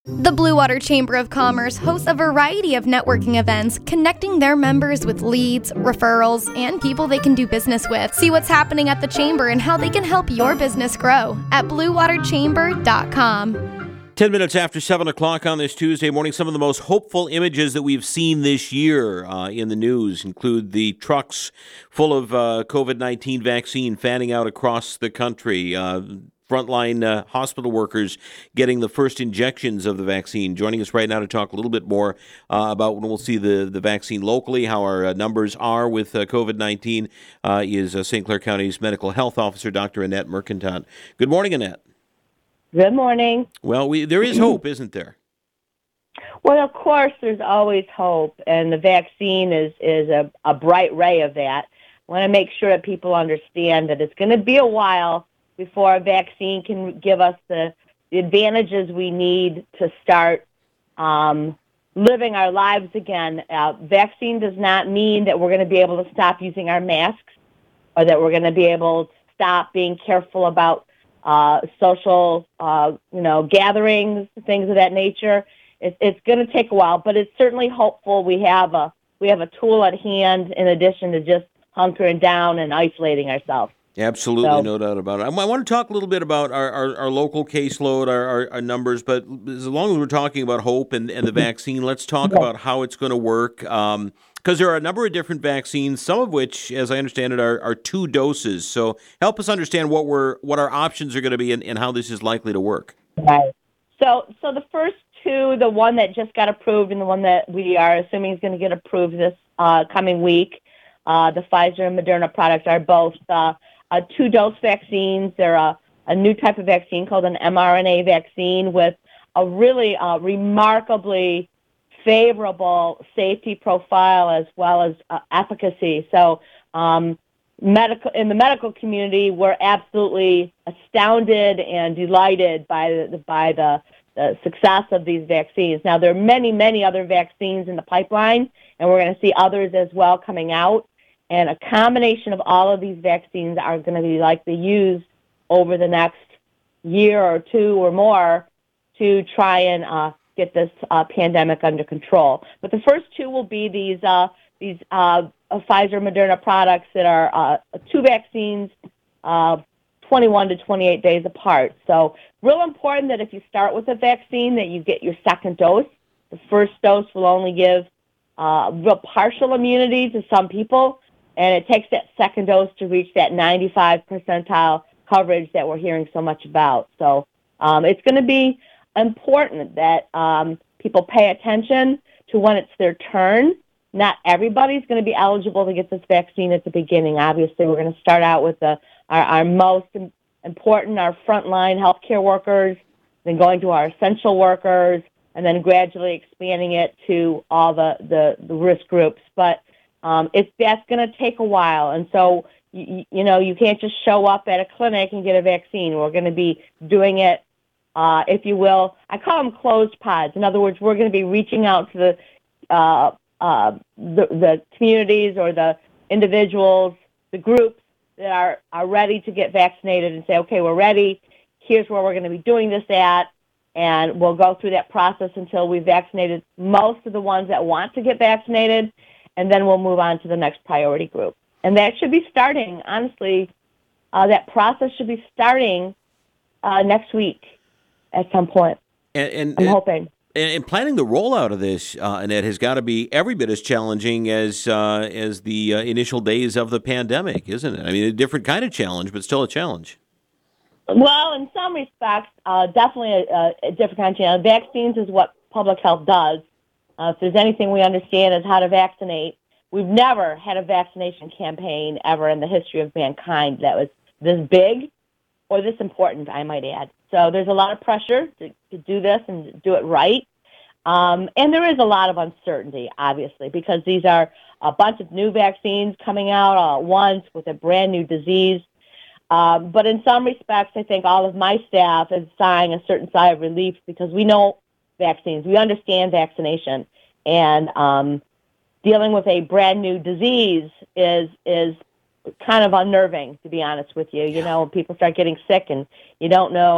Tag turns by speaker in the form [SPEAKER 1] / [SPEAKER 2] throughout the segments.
[SPEAKER 1] The Blue Water Chamber of Commerce hosts a variety of networking events, connecting their members with leads, referrals, and people they can do business with. See what's happening at the Chamber and how they can help your business grow at bluewaterchamber.com.
[SPEAKER 2] 10 minutes after 7 o'clock on this Tuesday morning, some of the most hopeful images that we've seen this year in the news include the trucks full of COVID-19 vaccine fanning out across the country. Frontline hospital workers getting the first injections of the vaccine. Joining us right now to talk a little bit more about when we'll see the vaccine locally, how our numbers are with COVID-19, is St. Clair County's Medical Health Officer, Dr. Annette Mercantant. Good morning, Annette.
[SPEAKER 3] Good morning.
[SPEAKER 2] Well, there is hope, isn't there?
[SPEAKER 3] Well, of course, there's always hope, and the vaccine is a bright ray of that. I want to make sure that people understand that it's going to be a while before a vaccine can give us the advantages we need to start living our lives again. Vaccine does not mean that we're going to be able to stop using our masks or that we're going to be able to stop being careful about social, gatherings, things of that nature. It's going to take a while, but it's certainly hopeful. We have a tool at hand in addition to just hunkering down and isolating ourselves.
[SPEAKER 2] Absolutely, no doubt about it. I want to talk a little bit about our local caseload, our numbers, but as long as we're talking about hope and the vaccine, let's talk about how it's going to work, because there are a number of different vaccines, some of which, as I understand it, are 2 doses. So help us understand what our options are going to be and how this is likely to work.
[SPEAKER 3] Right. So the first 2, the one that just got approved and the one that we are assuming is going to get approved this coming week, the Pfizer and Moderna products are both 2-dose vaccines. They're a new type of vaccine called an mRNA vaccine with a really remarkably favorable safety profile as well as efficacy. So in the medical community, we're absolutely astounded and delighted by the success of these vaccines. Now, there are many, many other vaccines in the pipeline, and we're going to see others as well coming out. And a combination of all of these vaccines are going to be likely used over the next year or 2 or more to try and get this pandemic under control. But the first 2 will be these Pfizer Moderna products that are 2 vaccines, 21 to 28 days apart. So real important that if you start with a vaccine that you get your second dose. The first dose will only give real partial immunity to some people, and it takes that second dose to reach that 95 percentile coverage that we're hearing so much about. So it's going to be important that people pay attention to when it's their turn. Not everybody's going to be eligible to get this vaccine at the beginning. Obviously, we're going to start out with our most important, our frontline healthcare workers, then going to our essential workers, and then gradually expanding it to all the risk groups. But that's going to take a while, and so you can't just show up at a clinic and get a vaccine. We're going to be doing it, if you will. I call them closed pods. In other words, we're going to be reaching out to the communities or the individuals, the groups that are ready to get vaccinated, and say, okay, we're ready. Here's where we're going to be doing this at, and we'll go through that process until we've vaccinated most of the ones that want to get vaccinated. And then we'll move on to the next priority group. And that should be starting, honestly, that process should be starting next week at some point. I'm hoping.
[SPEAKER 2] And planning the rollout of this, Annette, has got to be every bit as challenging as the initial days of the pandemic, isn't it? I mean, a different kind of challenge, but still a challenge.
[SPEAKER 3] Well, in some respects, definitely a different kind of challenge. Vaccines is what public health does. If there's anything we understand is how to vaccinate. We've never had a vaccination campaign ever in the history of mankind that was this big or this important, I might add. So there's a lot of pressure to do this and do it right. And there is a lot of uncertainty, obviously, because these are a bunch of new vaccines coming out all at once with a brand new disease. But in some respects, I think all of my staff is sighing a certain sigh of relief because we know vaccines. We understand vaccination. And dealing with a brand new disease is kind of unnerving, to be honest with you. You know, when people start getting sick and you don't know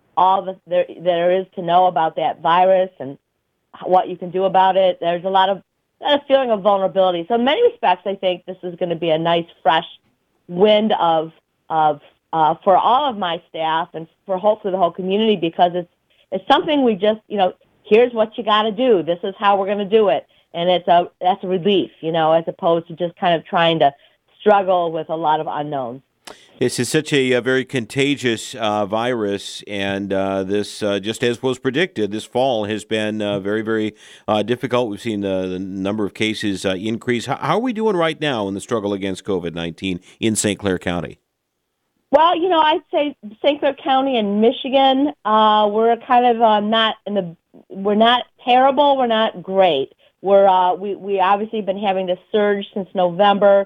[SPEAKER 3] all there is to know about that virus and what you can do about it. There's a feeling of vulnerability. So in many respects, I think this is going to be a nice, fresh wind of for all of my staff and for hopefully the whole community, because it's something we just, here's what you got to do. This is how we're going to do it. And that's a relief, as opposed to just kind of trying to struggle with a lot of unknowns.
[SPEAKER 2] This is such a very contagious virus, and this, just as was predicted, this fall has been very, very difficult. We've seen the number of cases increase. How are we doing right now in the struggle against COVID-19 in St. Clair County?
[SPEAKER 3] Well, I'd say St. Clair County and Michigan, we're kind of we're not terrible, we're not great. We obviously been having this surge since November.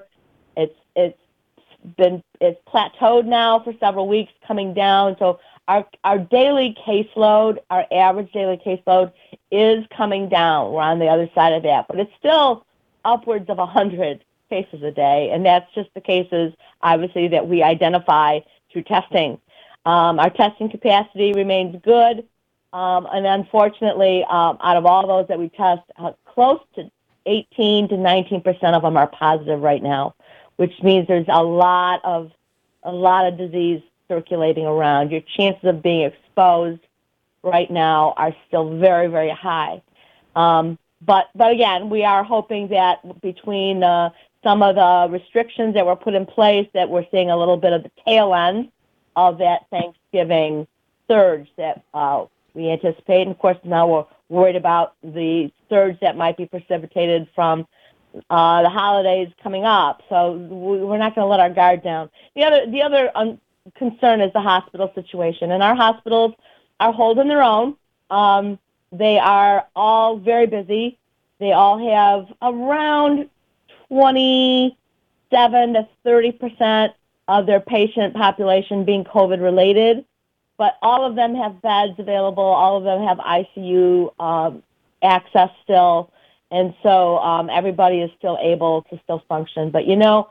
[SPEAKER 3] It's plateaued now for several weeks, coming down. So our daily caseload, our average daily caseload, is coming down. We're on the other side of that, but it's still upwards of 100 cases a day, and that's just the cases, obviously, that we identify through testing. Our testing capacity remains good, and unfortunately, out of all those that we test, close to 18 to 19% of them are positive right now, which means there's a lot of disease circulating around. Your chances of being exposed right now are still very, very high. But again, we are hoping that between some of the restrictions that were put in place, that we're seeing a little bit of the tail end of that Thanksgiving surge that we anticipate. And of course, now we're worried about the surge that might be precipitated from the holidays coming up. So we're not going to let our guard down. The other concern is the hospital situation, and our hospitals are holding their own. They are all very busy. They all have around 27 to 30% of their patient population being COVID related, but all of them have beds available. All of them have ICU access still. And so everybody is still able to still function. But, you got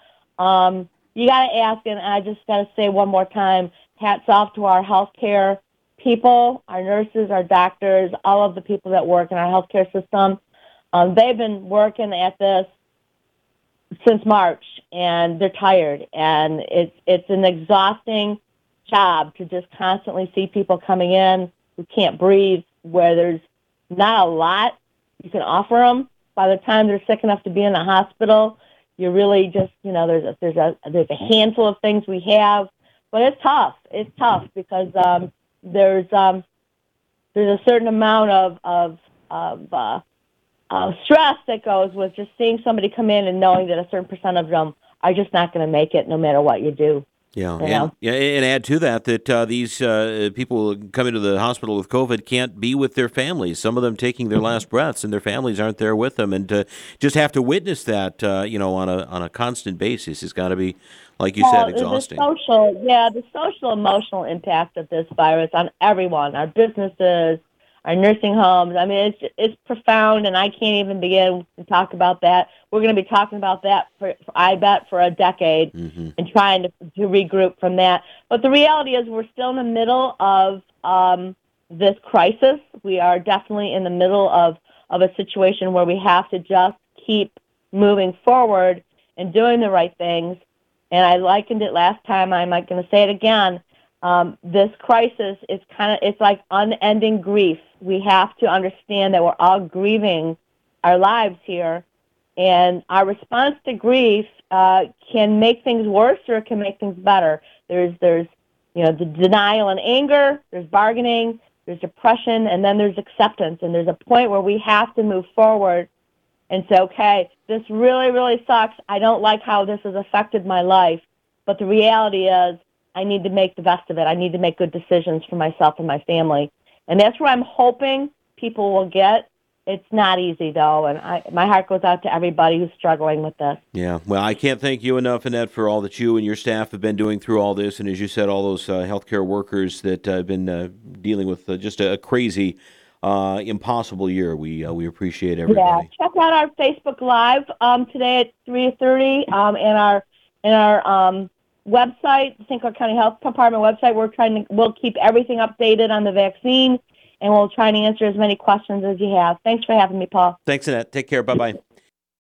[SPEAKER 3] to ask, and I just got to say one more time, hats off to our healthcare people, our nurses, our doctors, all of the people that work in our healthcare system. They've been working at this since March, and they're tired. And it's an exhausting job to just constantly see people coming in who can't breathe, where there's not a lot you can offer them. By the time they're sick enough to be in the hospital, you're really just, there's a handful of things we have, but it's tough. It's tough because there's a certain amount of stress that goes with just seeing somebody come in and knowing that a certain percent of them are just not going to make it no matter what you do.
[SPEAKER 2] Yeah, and add to that these people come into the hospital with COVID can't be with their families. Some of them taking their last breaths, and their families aren't there with them. And to just have to witness that, on a constant basis has got to be, like you said, exhausting.
[SPEAKER 3] The social emotional impact of this virus on everyone, our businesses, our nursing homes. I mean, it's profound, and I can't even begin to talk about that. We're going to be talking about that I bet, for a decade, and trying to regroup from that. But the reality is we're still in the middle of this crisis. We are definitely in the middle of a situation where we have to just keep moving forward and doing the right things. And I likened it last time. I'm not going to say it again. This crisis is it's like unending grief. We have to understand that we're all grieving our lives here, and our response to grief can make things worse or it can make things better. There's the denial and anger, there's bargaining, there's depression, and then there's acceptance. And there's a point where we have to move forward and say, okay, this really, really sucks. I don't like how this has affected my life, but the reality is I need to make the best of it. I need to make good decisions for myself and my family. And that's where I'm hoping people will get. It's not easy, though, and my heart goes out to everybody who's struggling with this.
[SPEAKER 2] Yeah, well, I can't thank you enough, Annette, for all that you and your staff have been doing through all this, and as you said, all those healthcare workers that have been dealing with just a crazy, impossible year. We appreciate everybody.
[SPEAKER 3] Yeah, check out our Facebook Live today at 3:30, and our website, St. Clair County Health Department website. We'll keep everything updated on the vaccine, and we'll try and answer as many questions as you have. Thanks for having me, Paul.
[SPEAKER 2] Thanks, Annette. Take care. Bye-bye.